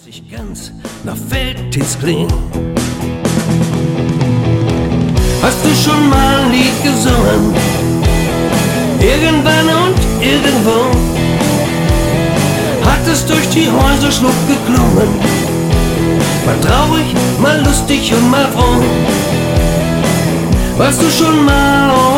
sich ganz nach Felddienstkling. Hast du schon mal ein Lied gesungen? Irgendwann und irgendwo hat es durch die Häuserschlucht geklungen. Mal traurig, mal lustig und mal froh. Warst du schon mal